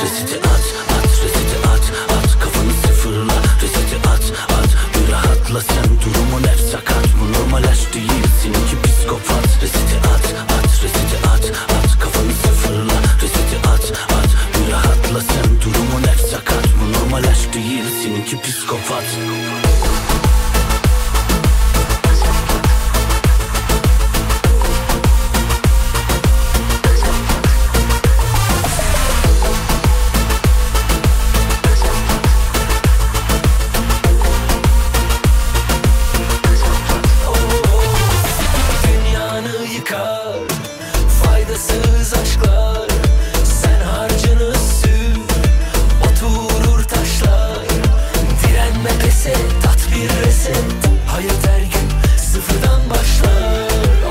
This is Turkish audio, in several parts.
Reseti at, at, reseti at, at. Kafanı sıfırla, reseti at, at. Bir rahatla sen, durumun hep sakat. Bu normal aşk değil, seninki psikopat. Reseti at, at, reseti at, at. Kafanı sıfırla, reseti at, at. Bir rahatla sen, durumun hep sakat. Bu normal aşk değil, seninki psikopat. Faydasız aşklar, sen harcını sür, oturur taşlar. Direnme pes et, tat bir reset. Hayat her gün sıfırdan başlar.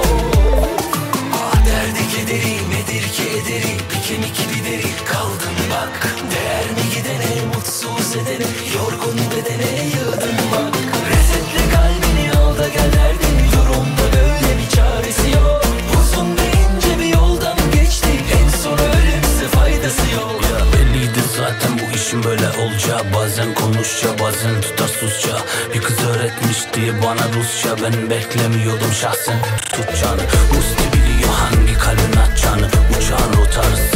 Derdi kederi nedir ki ederi, bir kemik bir deri kaldın bak. Değer mi gidene, mutsuz edene, yorgun bedene yığdın bak. Resetle kalbini al da gel derdin, durumda böyle bir çaresi yok. Uzun ve ince bir yoldan geçtik, en son ölümse faydası yok. Ya belliydi zaten bu işin böyle olacağı. Bazen konuşça, bazen tutar susça. Bir kız öğretmiş diye bana Rusça. Ben beklemiyordum şahsen tutacağını. Musti biliyor hangi kalbin atacağını. Uçağın rotarı